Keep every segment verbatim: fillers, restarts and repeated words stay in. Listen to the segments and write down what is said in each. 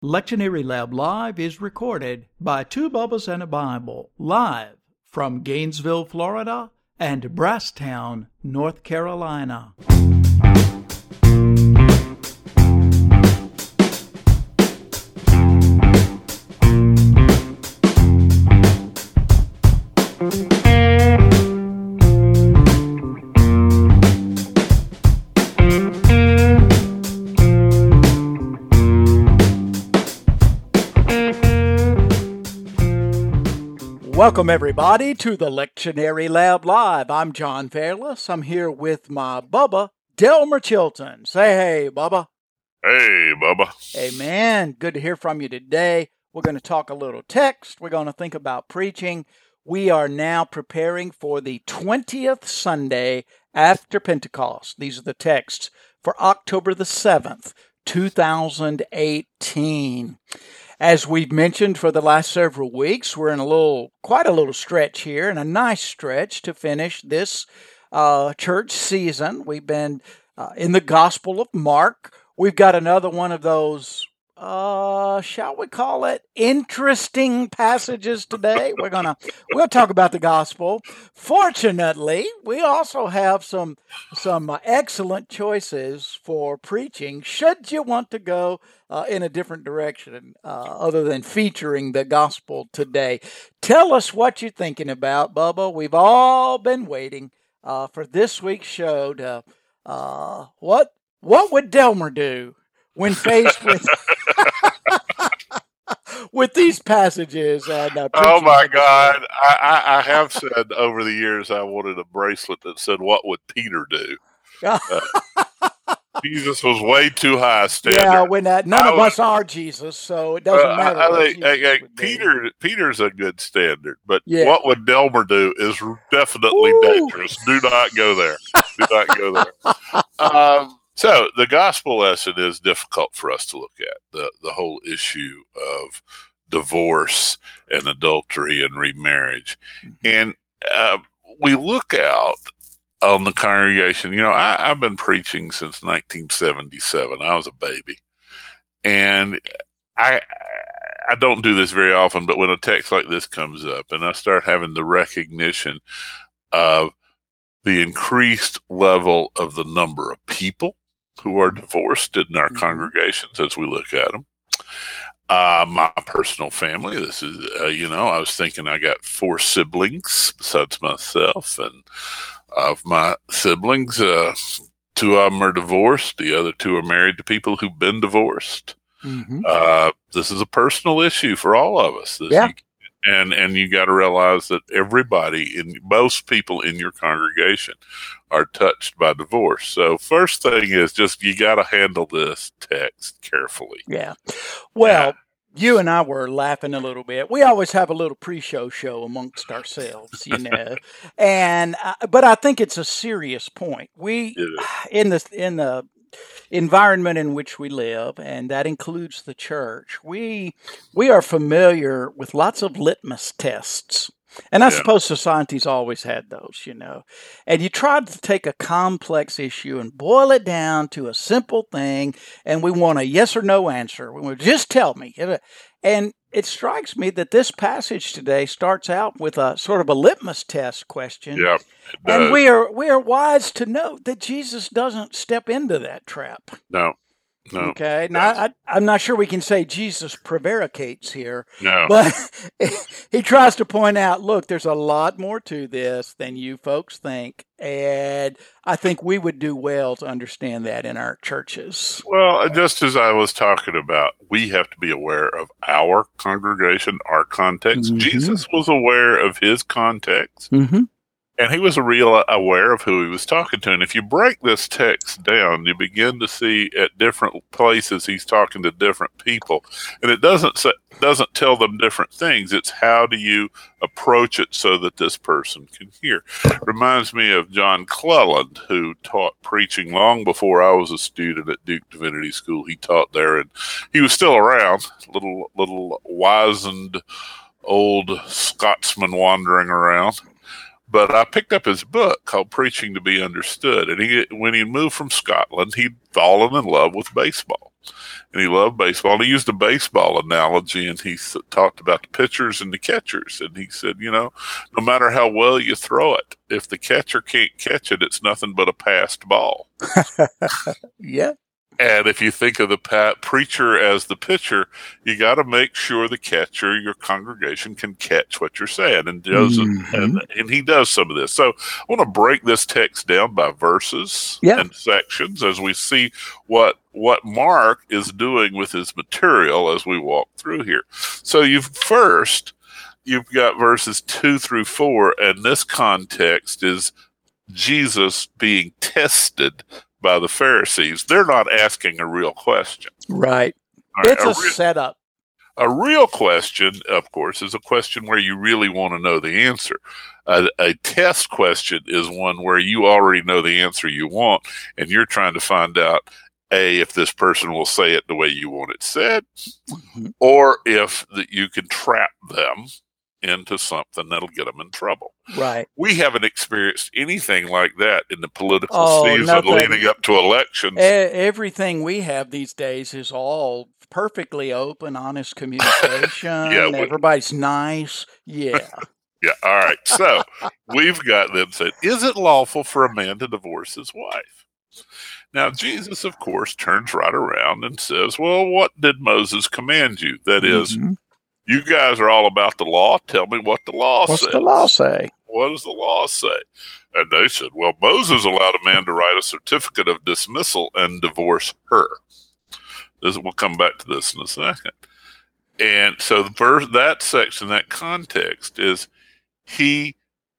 Lectionary Lab Live is recorded by Two Bubbas and a Bible, live from Gainesville, Florida, and Brasstown, North Carolina. Welcome, everybody, to the Lectionary Lab Live. I'm John Fairless. I'm here with my Bubba, Delmer Chilton. Say hey, Bubba. Hey, Bubba. Hey, man. Good to hear from you today. We're going to talk a little text. We're going to think about preaching. We are now preparing for the twentieth Sunday after Pentecost. These are the texts for October the seventh, two thousand eighteen. As we've mentioned for the last several weeks, we're in a little, quite a little stretch here, and a nice stretch to finish this uh, church season. We've been uh, in the Gospel of Mark. We've got another one of those, uh, shall we call it, interesting passages today. We're gonna we'll talk about the Gospel. Fortunately, we also have some some uh, excellent choices for preaching. Should you want to go Uh, in a different direction uh, other than featuring the gospel today. Tell us what you're thinking about, Bubba. We've all been waiting uh, for this week's show to, uh, what what would Delmer do when faced with with these passages? And uh, oh my God, I, I, I have said over the years I wanted a bracelet that said, "What would Peter do?" Uh, Jesus was way too high standard. Yeah, when uh, none I of was, us are Jesus, so it doesn't uh, matter. I, what think, I, I, Peter, do. Peter's a good standard, but yeah. what would Delmer do is definitely Ooh. dangerous. Do not go there. Do not go there. Um, so the gospel lesson is difficult for us to look at, the, the whole issue of divorce and adultery and remarriage. Mm-hmm. And uh, we look out on the congregation. You know, I, I've been preaching since nineteen seventy-seven. I was a baby. And I I don't do this very often, but when a text like this comes up and I start having the recognition of the increased level of the number of people who are divorced in our mm-hmm. congregations as we look at them, Uh, my personal family, this is, uh, you know, I was thinking I got four siblings besides myself, and of my siblings, uh, two of them are divorced. The other two are married to people who've been divorced. Mm-hmm. Uh, this is a personal issue for all of us. This, yeah. You, and, and you got to realize that everybody, in most people in your congregation are touched by divorce. So first thing is just, you got to handle this text carefully. Yeah. Well, yeah. You and I were laughing a little bit. We always have a little pre-show show amongst ourselves, you know. and uh, but I think it's a serious point. We in the in the environment in which we live, and that includes the church. We we are familiar with lots of litmus tests. And I yeah. suppose society's always had those, you know. And you try to take a complex issue and boil it down to a simple thing, and we want a yes or no answer. We want, just tell me. And it strikes me that this passage today starts out with a sort of a litmus test question. Yeah, and we are we are wise to note that Jesus doesn't step into that trap. No. No. Okay. Now, I, I'm not sure we can say Jesus prevaricates here. No. But he tries to point out, look, there's a lot more to this than you folks think. And I think we would do well to understand that in our churches. Well, just as I was talking about, we have to be aware of our congregation, our context. Mm-hmm. Jesus was aware of his context. Mm-hmm. And he was real aware of who he was talking to. And if you break this text down, you begin to see at different places he's talking to different people. And it doesn't say, doesn't tell them different things. It's how do you approach it so that this person can hear. Reminds me of John Cleland, who taught preaching long before I was a student at Duke Divinity School. He taught there, and he was still around, little, little wizened old Scotsman wandering around. But I picked up his book called Preaching to be Understood. And he, when he moved from Scotland, he'd fallen in love with baseball. And he loved baseball. And he used a baseball analogy, and he s- talked about the pitchers and the catchers. And he said, you know, no matter how well you throw it, if the catcher can't catch it, it's nothing but a passed ball. Yeah. And if you think of the pa- preacher as the pitcher, you got to make sure the catcher, your congregation, can catch what you're saying, and does Mhm. and, and he does some of this. So I want to break this text down by verses Yeah. and sections as we see what what Mark is doing with his material as we walk through here. So you've first you've got verses two through four, and this context is Jesus being tested by the Pharisees. They're not asking a real question. Right. All right, It's a, a, re- setup. a real question, of course, is a question where you really want to know the answer. A, a test question is one where you already know the answer you want, and you're trying to find out, A, if this person will say it the way you want it said, Mm-hmm. or if that you can trap them into something that'll get them in trouble. Right. We haven't experienced anything like that in the political Oh, season nothing. leading up to elections. E- everything we have these days is all perfectly open, honest communication. Yeah, we- Everybody's nice. Yeah. Yeah, all right. So we've got them saying, is it lawful for a man to divorce his wife? Now, Jesus, of course, turns right around and says, well, what did Moses command you? That is, Mhm. you guys are all about the law. Tell me what the law What's says. the law say? What does the law say? And they said, well, Moses allowed a man to write a certificate of dismissal and divorce her. This, we'll come back to this in a second. And so the verse, that section, that context is he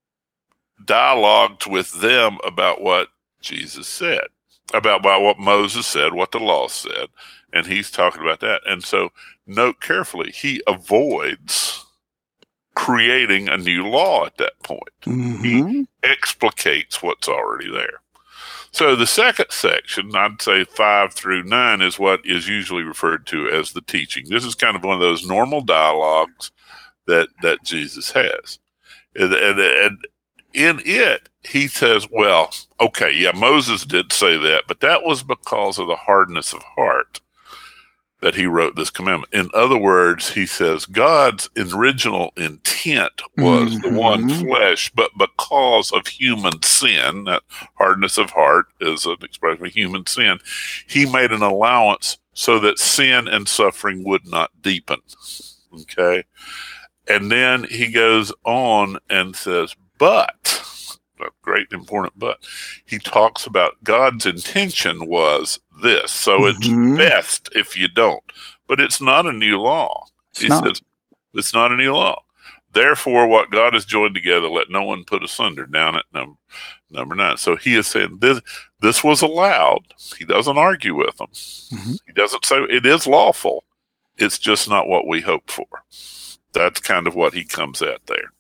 dialogued with them about what Jesus said, about, about what Moses said, what the law said, and he's talking about that. And so note carefully, he avoids creating a new law at that point. Mm-hmm. He explicates what's already there. So the second section, I'd say five through nine, is what is usually referred to as the teaching. This is kind of one of those normal dialogues that, that Jesus has. And, and, and in it, he says, well, okay, yeah, Moses did say that, but that was because of the hardness of heart that he wrote this commandment. In other words, he says God's original intent was Mm-hmm. the one flesh, but because of human sin, that hardness of heart is an expression of human sin, he made an allowance so that sin and suffering would not deepen. Okay? And then he goes on and says, but, a great important but, he talks about God's intention was this. So Mhm. it's best if you don't. But it's not a new law. It's He not. says, it's not a new law. Therefore, what God has joined together, let no one put asunder, down at number, number nine. So he is saying this, this was allowed. He doesn't argue with them. Mhm. He doesn't say it is lawful. It's just not what we hope for. That's kind of what he comes at there.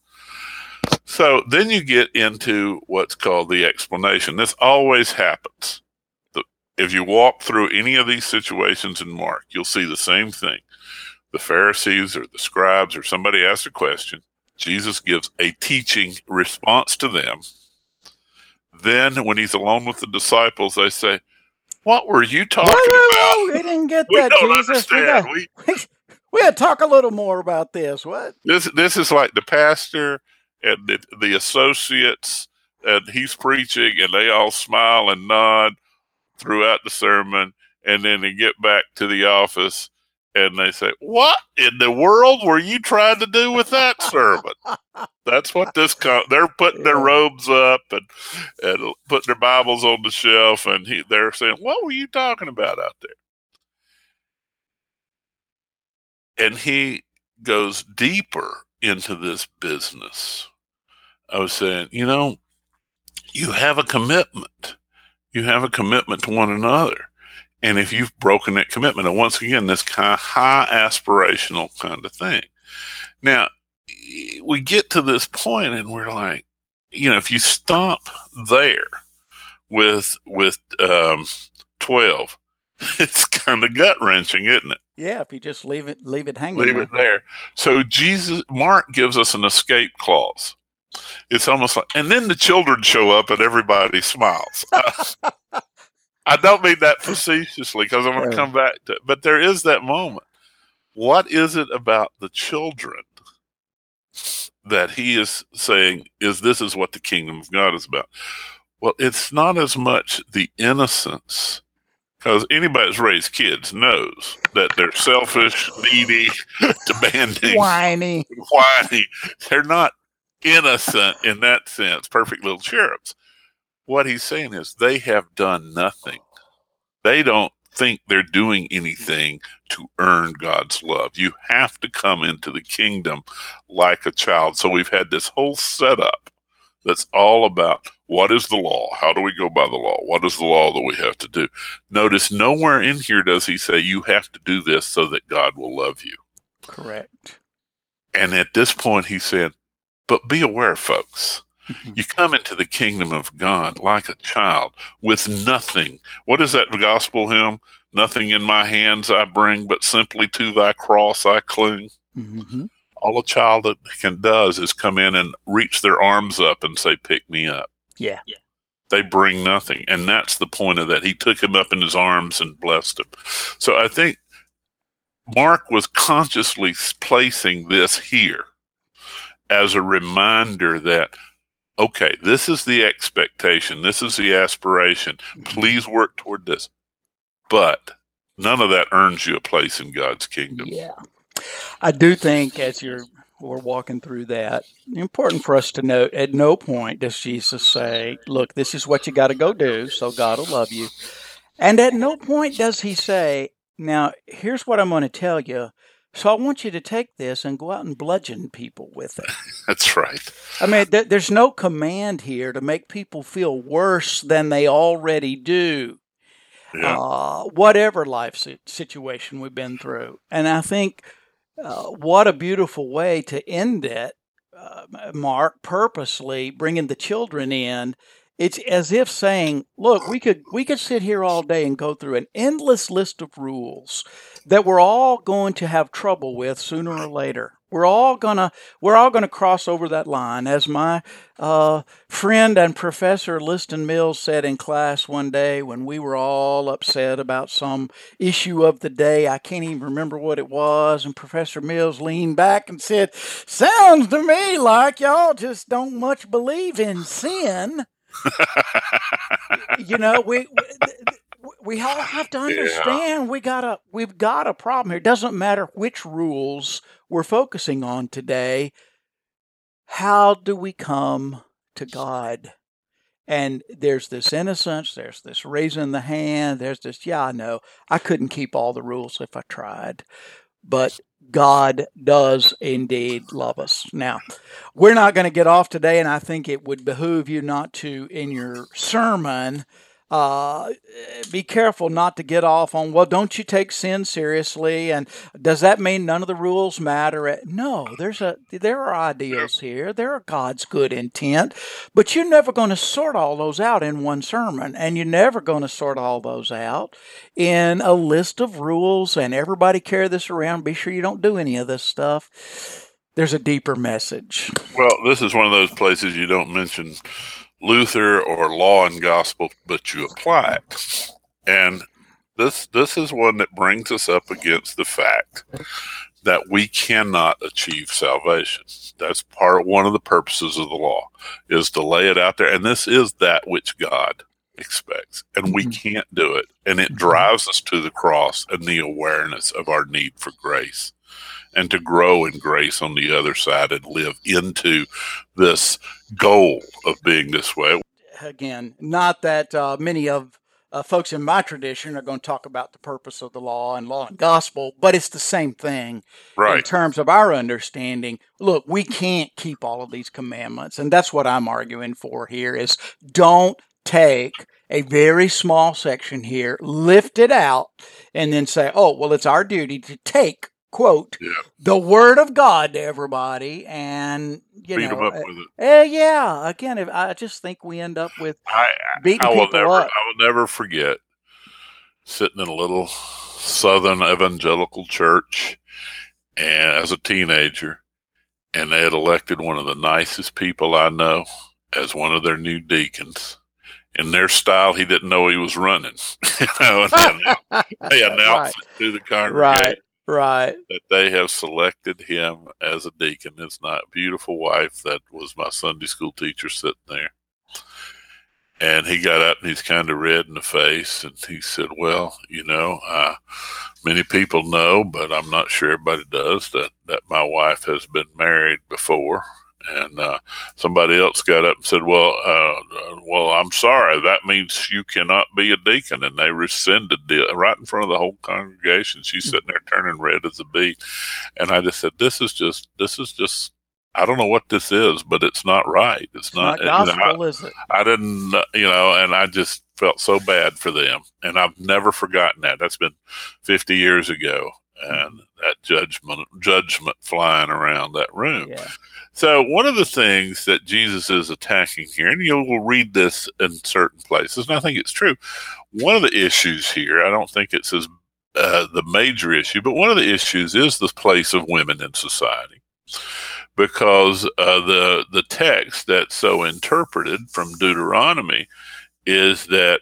So then you get into what's called the explanation. This always happens. The, if you walk through any of these situations in Mark, you'll see the same thing. The Pharisees or the scribes or somebody asks a question. Jesus gives a teaching response to them. Then when he's alone with the disciples, they say, what were you talking Whoa, whoa, whoa, about? we didn't get We that, don't Jesus. We understand. got, We, we got to talk a little more about this. What? This this is like the pastor and the, the associates, and he's preaching, and they all smile and nod throughout the sermon, and then they get back to the office, and they say, "What in the world were you trying to do with that sermon?" That's what this. Com- they're putting their Yeah. robes up and and putting their Bibles on the shelf, and he, they're saying, "What were you talking about out there?" And he goes deeper into this business. I was saying, you know, you have a commitment. You have a commitment to one another. And if you've broken that commitment, and once again, this kind of high aspirational kind of thing. Now, we get to this point and we're like, you know, if you stop there with, with, um, twelve, it's kind of gut wrenching, isn't it? Yeah, if you just leave it, leave it hanging. Leave there. it there. So Jesus, Mark gives us an escape clause. It's almost like, and then the children show up and everybody smiles. I don't mean that facetiously because I'm going to come back to it. But there is that moment. What is it about the children that he is saying is this is what the kingdom of God is about? Well, it's not as much the innocence, because anybody that's raised kids knows that they're selfish, needy, demanding, whiny, whiny. They're not innocent in that sense, perfect little cherubs. What he's saying is they have done nothing. They don't think they're doing anything to earn God's love. You have to come into the kingdom like a child. So we've had this whole setup that's all about what is the law? How do we go by the law? What is the law that we have to do? Notice nowhere in here does he say you have to do this so that God will love you. Correct. And at this point he said, but be aware, folks. You come into the kingdom of God like a child with nothing. What is that gospel hymn? Nothing in my hands I bring, but simply to thy cross I cling. Mm-hmm. All a child can does is come in and reach their arms up and say, pick me up. Yeah. They bring nothing. And that's the point of that. He took him up in his arms and blessed him. So I think Mark was consciously placing this here as a reminder that, okay, this is the expectation. This is the aspiration. Please work toward this. But none of that earns you a place in God's kingdom. Yeah. I do think as you're we're walking through that, important for us to note, at no point does Jesus say, look, this is what you got to go do, so God will love you. And at no point does he say, now, here's what I'm going to tell you. So I want you to take this and go out and bludgeon people with it. That's right. I mean, th- there's no command here to make people feel worse than they already do. Yeah. Uh, whatever life situation we've been through. And I think uh, what a beautiful way to end it, uh, Mark, purposely bringing the children in. It's as if saying, look, we could we could sit here all day and go through an endless list of rules that we're all going to have trouble with sooner or later. We're all gonna we're all gonna cross over that line, as my uh, friend and Professor Liston Mills said in class one day when we were all upset about some issue of the day. I can't even remember what it was, and Professor Mills leaned back and said, "Sounds to me like y'all just don't much believe in sin." You know, we. we We all have to understand yeah. we got a we've got a problem here. It doesn't matter which rules we're focusing on today. How do we come to God? And there's this innocence, there's this raising the hand, there's this, yeah, I know, I couldn't keep all the rules if I tried. But God does indeed love us. Now, we're not going to get off today, and I think it would behoove you not to, in your sermon, Uh, be careful not to get off on, well, don't you take sin seriously? And does that mean none of the rules matter? No, there's a there are ideals here. There are God's good intent, but you're never going to sort all those out in one sermon, and you're never going to sort all those out in a list of rules and everybody carry this around. Be sure you don't do any of this stuff. There's a deeper message. Well, this is one of those places you don't mention Luther or law and gospel, but you apply it. And this this is one that brings us up against the fact that we cannot achieve salvation. That's part one of the purposes of the law, is to lay it out there. And this is that which God expects. And we can't do it. And it drives us to the cross and the awareness of our need for grace, and to grow in grace on the other side and live into this goal of being this way. Again, not that uh, many of uh, folks in my tradition are going to talk about the purpose of the law and law and gospel, but it's the same thing right. In terms of our understanding. Look, we can't keep all of these commandments, and that's what I'm arguing for here is don't take a very small section here, lift it out, and then say, oh, well, it's our duty to take quote, yeah. the word of God to everybody, and, you Beat know, them up with it. Uh, yeah, again, if, I just think we end up with I, beating I will people never, up. I will never forget sitting in a little Southern evangelical church and as a teenager, and they had elected one of the nicest people I know as one of their new deacons. in their style, he didn't know he was running. you know, and then they announced Right. it to the congregation Right. Right. that they have selected him as a deacon. It's not a beautiful wife that was my Sunday school teacher sitting there. And he got up and he's kind of red in the face. And he said, well, you know, uh, many people know, but I'm not sure everybody does, that, that my wife has been married before. And uh, somebody else got up and said, well, uh, well, I'm sorry. That means you cannot be a deacon. And they rescinded it right in front of the whole congregation. She's sitting there turning red as a beet. And I just said, this is just, this is just, I don't know what this is, but it's not right. It's, It's not, not gospel, you know, I, is it? I didn't, uh, you know, and I just felt so bad for them. And I've never forgotten that. That's been fifty years ago. And that judgment, judgment flying around that room. Yeah. So one of the things that Jesus is attacking here, and you will read this in certain places, and I think it's true. One of the issues here, I don't think it's as uh, the major issue, but one of the issues is the place of women in society. Because uh, the the text that's so interpreted from Deuteronomy is that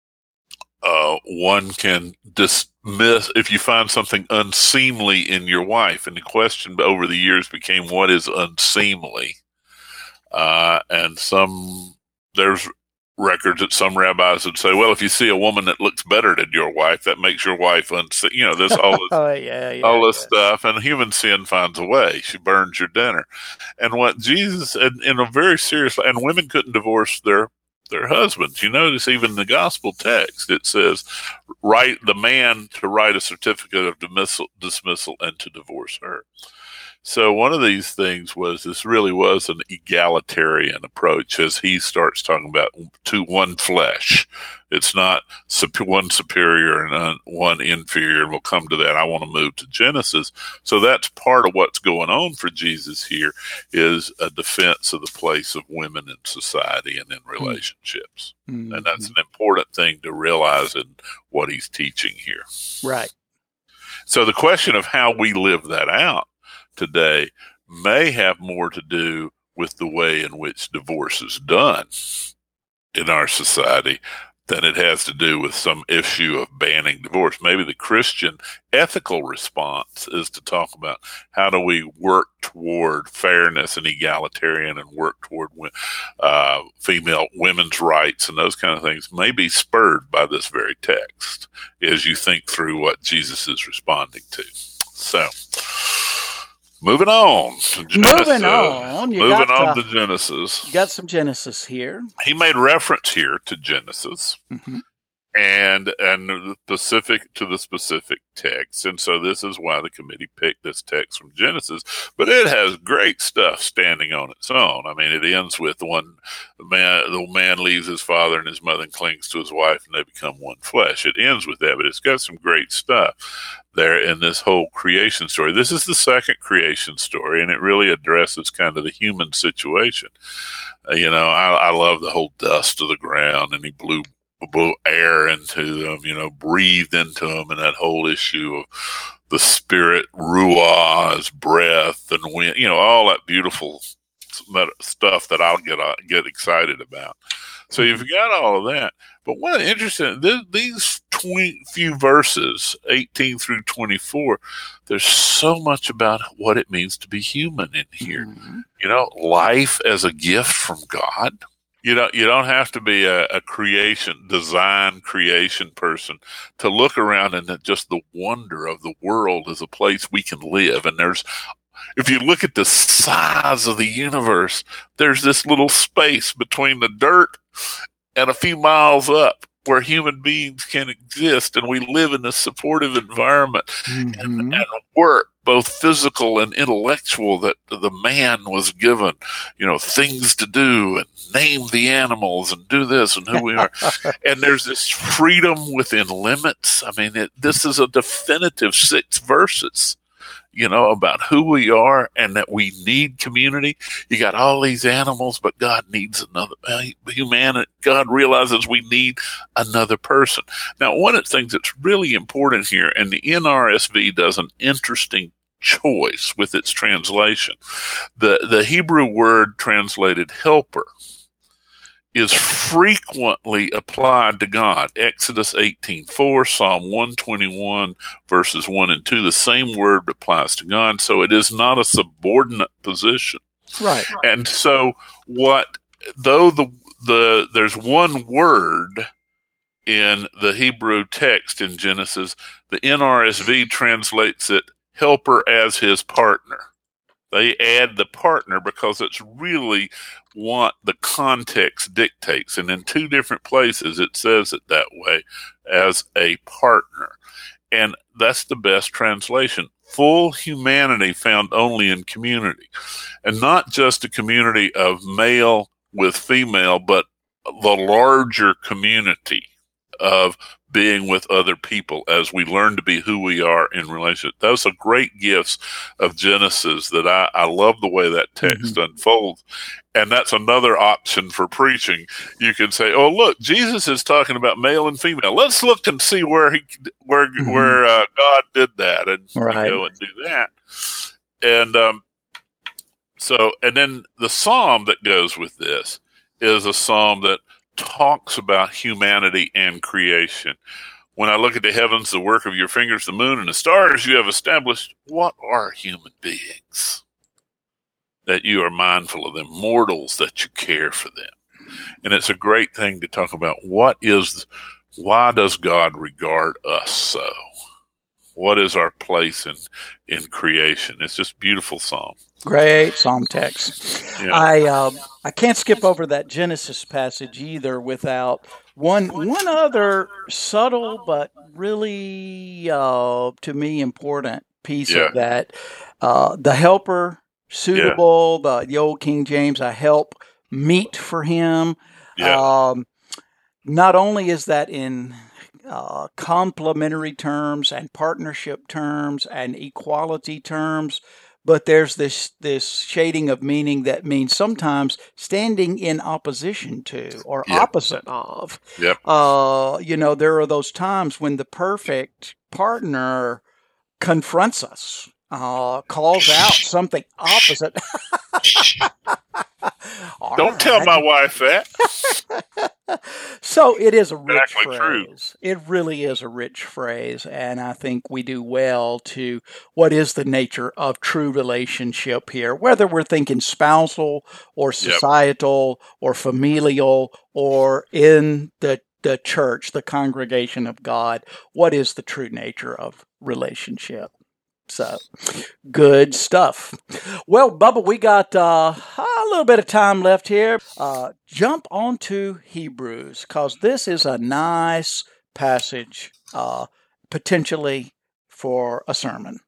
uh, one can dismiss if you find something unseemly in your wife. And the question over the years became, what is unseemly? Uh, and some there's records that some rabbis would say, well, if you see a woman that looks better than your wife, that makes your wife unseemly. You know, this all this. Oh, yeah, yeah, all this yeah. stuff, and human sin finds a way. She burns your dinner. And what Jesus, in, in a very serious, and women couldn't divorce their their husbands. You notice even the gospel text, it says, write the man to write a certificate of dismissal, dismissal and to divorce her. So one of these things was, this really was an egalitarian approach as he starts talking about to one flesh. It's not one superior and one inferior, and we'll come to that. I want to move to Genesis. So that's part of what's going on for Jesus here, is a defense of the place of women in society and in relationships. Mm-hmm. And that's an important thing to realize in what he's teaching here. Right. So the question of how we live that out today may have more to do with the way in which divorce is done in our society than it has to do with some issue of banning divorce. Maybe the Christian ethical response is to talk about how do we work toward fairness and egalitarian and work toward uh, female women's rights and those kind of things, may be spurred by this very text as you think through what Jesus is responding to. So, moving on. To Genesis. Moving on. You moving got, on uh, to Genesis. You got some Genesis here. He made reference here to Genesis mm-hmm. and and the specific to the specific text. And so this is why the committee picked this text from Genesis. But it has great stuff standing on its own. I mean, it ends with one the man the man leaves his father and his mother and clings to his wife, and they become one flesh. It ends with that, but it's got some great stuff there in this whole creation story. This is the second creation story, and it really addresses kind of the human situation. Uh, you know, I, I love the whole dust of the ground, and he blew, blew air into them, you know, breathed into them, and that whole issue of the spirit, ruah, as breath and wind, you know, all that beautiful stuff that I'll get uh, get excited about. So you've got all of that. But one interesting, th- these twenty, few verses, eighteen through twenty-four, there's so much about what it means to be human in here. Mm-hmm. You know, life as a gift from God. You know, you don't have to be a, a creation, design creation person to look around and just the wonder of the world as a place we can live. And there's, if you look at the size of the universe, there's this little space between the dirt and a few miles up where human beings can exist, and we live in a supportive environment mm-hmm. and, and work, both physical and intellectual, that the man was given, you know, things to do and name the animals and do this and who we are. And there's this freedom within limits. I mean, it, this is a definitive six verses, you know, about who we are and that we need community. You got all these animals, but God needs another humanity. God realizes we need another person. Now, one of the things that's really important here, and the N R S V does an interesting choice with its translation. The, the Hebrew word translated helper is frequently applied to God. Exodus eighteen four, Psalm one twenty-one, verses one and two, the same word applies to God. So it is not a subordinate position. Right. And so what, though the, the, there's one word in the Hebrew text in Genesis, the N R S V translates it helper as his partner. They add the partner because it's really what the context dictates. And in two different places, it says it that way, as a partner. And that's the best translation. Full humanity found only in community. And not just a community of male with female, but the larger community of being with other people as we learn to be who we are in relationship. Those are great gifts of Genesis that I, I love the way that text mm-hmm. unfolds. And that's another option for preaching. You can say, oh, look, Jesus is talking about male and female. Let's look and see where he, where, mm-hmm. where uh, God did that, and right. go and do that. And um, so, and then the psalm that goes with this is a psalm that talks about humanity and creation. When I look at the heavens, the work of your fingers, the moon and the stars you have established, what are human beings? That you are mindful of them, mortals, that you care for them. And it's a great thing to talk about. What is, why does God regard us so? What is our place in, in creation? It's just a beautiful psalm. Great psalm text. Yeah. I uh, I can't skip over that Genesis passage either without one one other subtle but really uh, to me important piece yeah. of that. Uh, the helper, suitable. Yeah. The, the old King James, a help meet for him. Yeah. Um, not only is that in uh, complementary terms and partnership terms and equality terms, but there's this this shading of meaning that means sometimes standing in opposition to or yep. opposite of. Yep. Uh, you know, there are those times when the perfect partner confronts us, uh, calls out something opposite. Don't right. tell my wife that. So it is a rich exactly phrase. True. It really is a rich phrase, and I think we do well to what is the nature of true relationship here, whether we're thinking spousal or societal yep. or familial or in the the church, the congregation of God. What is the true nature of relationship? So, good stuff. Well, Bubba, we got uh, a little bit of time left here. Uh, jump on to Hebrews, because this is a nice passage, uh, potentially for a sermon.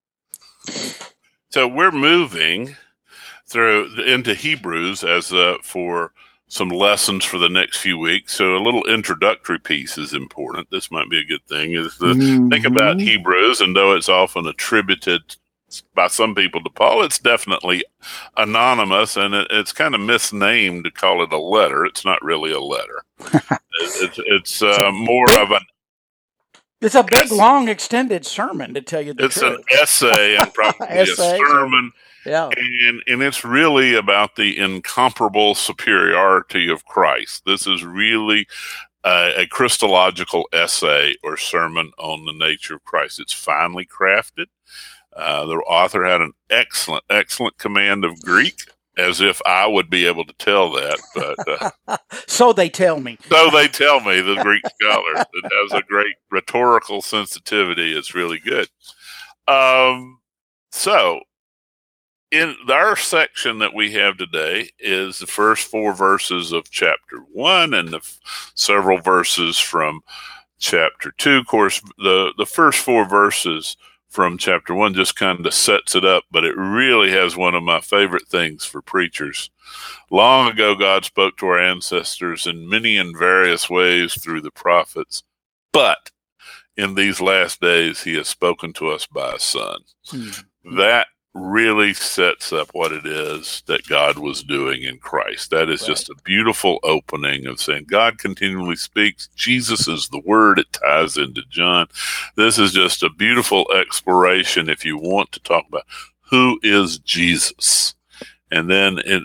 So we're moving through into Hebrews as uh, for some lessons for the next few weeks. So a little introductory piece is important. This might be a good thing, is to mm-hmm. think about Hebrews, and though it's often attributed by some people to Paul, it's definitely anonymous, and it, it's kind of misnamed to call it a letter. It's not really a letter. it's it's uh, more big, of an It's a big, essay. long, extended sermon, to tell you the it's truth. It's an essay and probably essay, a sermon. Yeah. And and it's really about the incomparable superiority of Christ. This is really uh, a Christological essay or sermon on the nature of Christ. It's finely crafted. Uh, the author had an excellent, excellent command of Greek, as if I would be able to tell that. But uh, so they tell me. So they tell me, the Greek scholar. It has a great rhetorical sensitivity. It's really good. Um, so. In our section that we have today is the first four verses of chapter one and the f- several verses from chapter two. Of course, the, the first four verses from chapter one just kind of sets it up, but it really has one of my favorite things for preachers. Long ago, God spoke to our ancestors in many and various ways through the prophets, but in these last days, he has spoken to us by a son. Mm-hmm. That really sets up what it is that God was doing in Christ. That is right. Just a beautiful opening of saying God continually speaks. Jesus is the Word. It ties into John. This is just a beautiful exploration if you want to talk about who is Jesus. And then it, it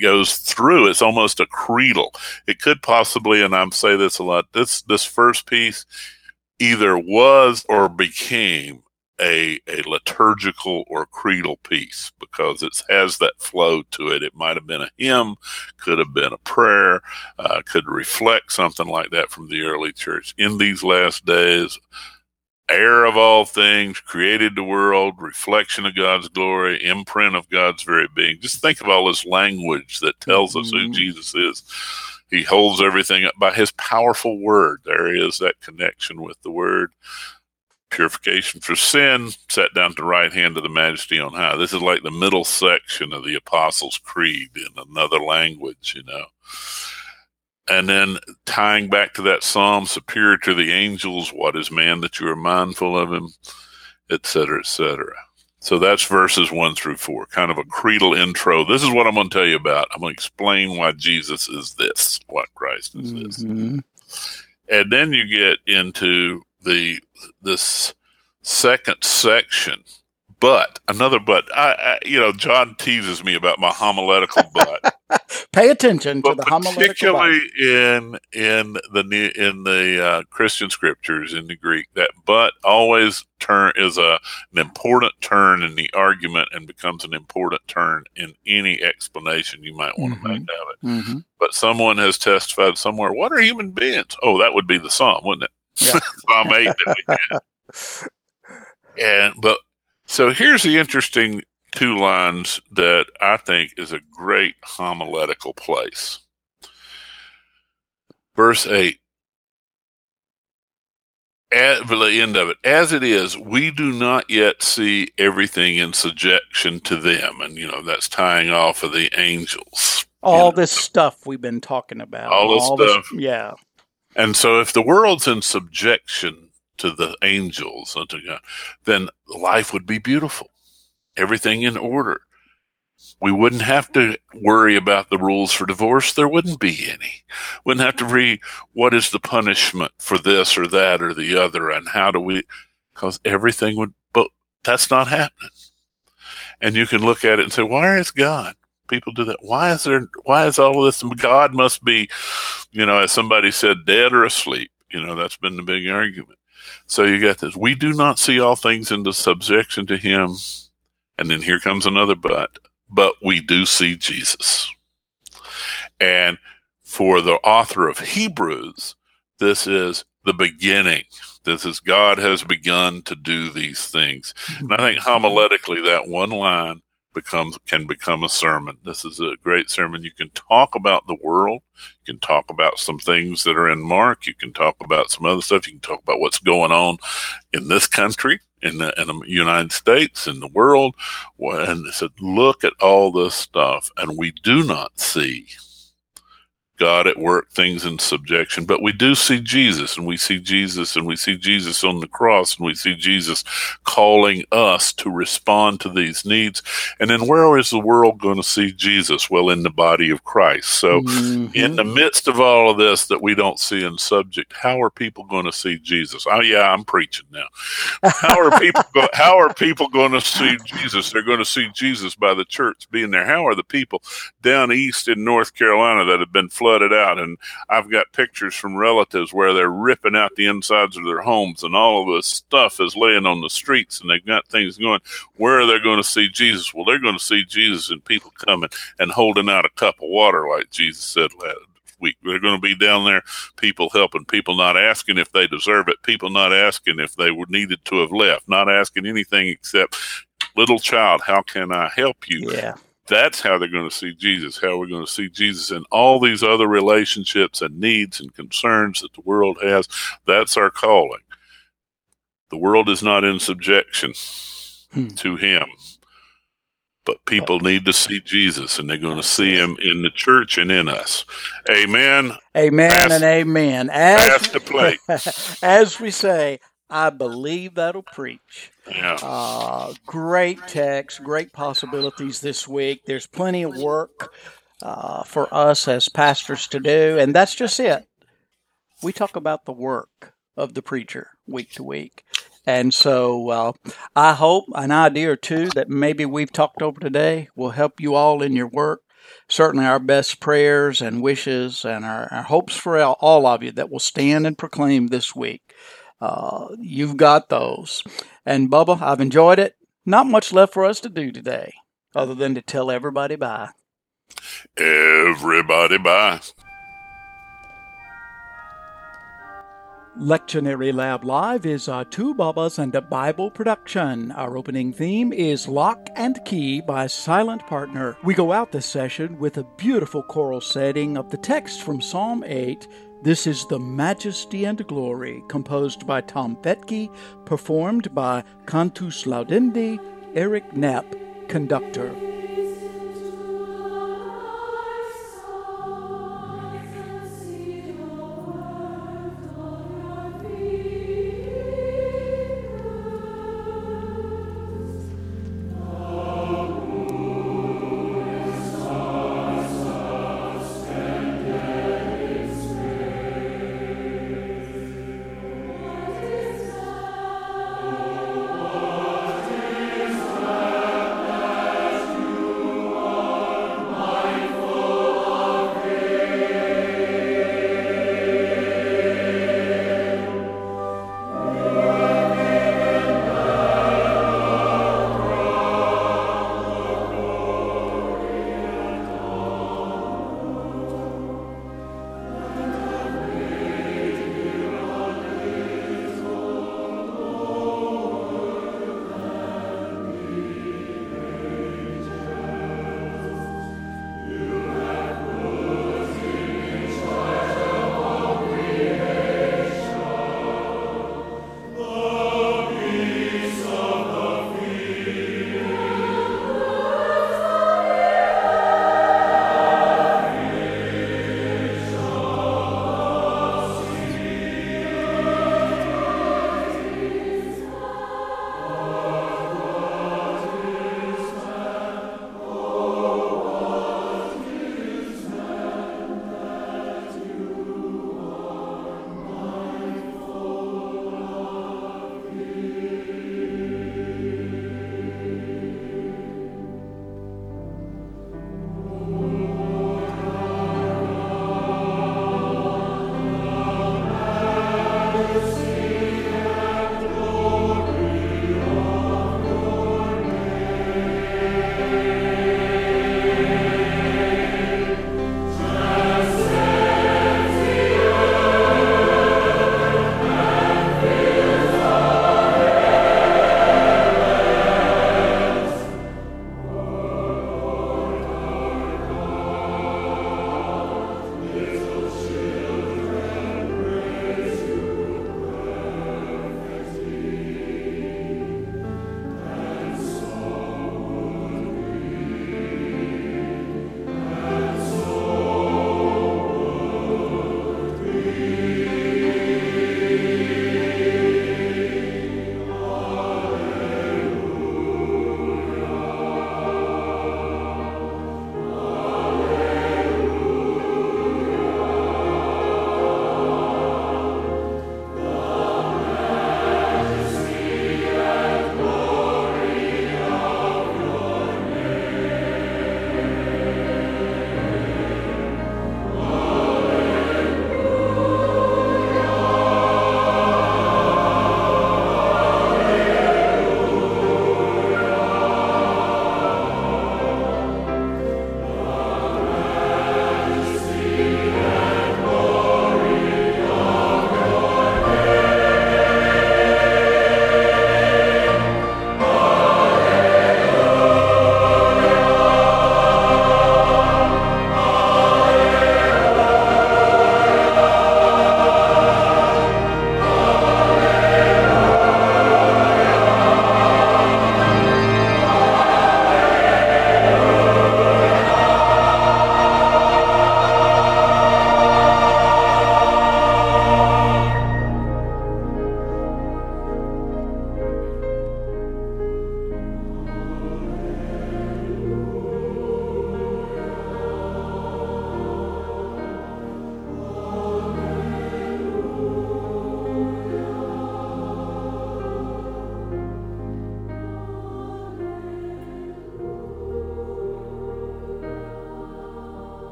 goes through. It's almost a creedal. It could possibly, and I'm say this a lot, this this first piece either was or became a a liturgical or creedal piece because it has that flow to it. It might have been a hymn, could have been a prayer, uh, could reflect something like that from the early church. In these last days, heir of all things, created the world, reflection of God's glory, imprint of God's very being. Just think of all this language that tells us who Jesus is. He holds everything up by his powerful word. There is that connection with the word. Purification for sin, sat down to the right hand of the majesty on high. This is like the middle section of the Apostles' Creed in another language, you know. And then tying back to that psalm, superior to the angels, what is man that you are mindful of him, et cetera, et cetera. So that's verses one through four, kind of a creedal intro. This is what I'm going to tell you about. I'm going to explain why Jesus is this, what Christ is mm-hmm. this. And then you get into the this second section, but another but. I, I you know, John teases me about my homiletical but. Pay attention but to the homiletical particularly in in the in the uh, Christian scriptures in the Greek, that but always turn is a an important turn in the argument and becomes an important turn in any explanation you might want mm-hmm. to make of it. Mm-hmm. But someone has testified somewhere, what are human beings? Oh, that would be the Psalm, wouldn't it? Yeah. Psalm eight that we had. And but so here's the interesting two lines that I think is a great homiletical place. Verse eight, at the end of it, as it is, we do not yet see everything in subjection to them. And, you know, that's tying off of the angels. All you know, this stuff we've been talking about. All this all stuff. This, yeah. And so if the world's in subjection to the angels, then life would be beautiful. Everything in order. We wouldn't have to worry about the rules for divorce. There wouldn't be any. Wouldn't have to read what is the punishment for this or that or the other and how do we, because everything would, but that's not happening. And you can look at it and say, why is God? People do that. Why is there, why is all of this? God must be, you know, as somebody said, dead or asleep. You know, that's been the big argument. So you got this. We do not see all things into subjection to him. And then here comes another but. But we do see Jesus. And for the author of Hebrews, this is the beginning. This is God has begun to do these things. And I think homiletically that one line becomes can become a sermon. This is a great sermon. You can talk about the world. You can talk about some things that are in Mark. You can talk about some other stuff. You can talk about what's going on in this country, in the, in the United States, in the world. And it said, look at all this stuff, and we do not see God at work, things in subjection, but we do see Jesus, and we see Jesus, and we see Jesus on the cross, and we see Jesus calling us to respond to these needs. And then where is the world going to see Jesus? Well, in the body of Christ. So mm-hmm. in the midst of all of this that we don't see in subject, how are people going to see Jesus? Oh yeah, I'm preaching now. How are people go- how are people going to see Jesus? They're going to see Jesus by the church being there. How are the people down east in North Carolina that have been flooded out, and I've got pictures from relatives where they're ripping out the insides of their homes and all of this stuff is laying on the streets and they've got things going. Where are they going to see Jesus? Well, they're going to see Jesus and people coming and holding out a cup of water like Jesus said last week. They're going to be down there, people helping, people not asking if they deserve it, people not asking if they were needed to have left, not asking anything except, little child, how can I help you? Yeah. That's how they're going to see Jesus, how we're going to see Jesus in all these other relationships and needs and concerns that the world has. That's our calling. The world is not in subjection hmm. to him, but people need to see Jesus, and they're going to see him in the church and in us. Amen. Amen pass, and amen. As, pass the plate. As we say, I believe that'll preach. Yeah. Uh, great text, great possibilities this week. There's plenty of work uh, for us as pastors to do, and that's just it. We talk about the work of the preacher week to week. And so uh, I hope an idea or two that maybe we've talked over today will help you all in your work. certainly our best prayers and wishes and our, our hopes for all of you that will stand and proclaim this week. Uh, you've got those. And Bubba, I've enjoyed it. Not much left for us to do today other than to tell everybody bye. Everybody bye. Lectionary Lab Live is a Two Bubbas and a Bible production. Our opening theme is Lock and Key by Silent Partner. We go out this session with a beautiful choral setting of the text from Psalm eight. This is The Majesty and Glory, composed by Tom Petke, performed by Cantus Laudendi, Eric Knapp, conductor.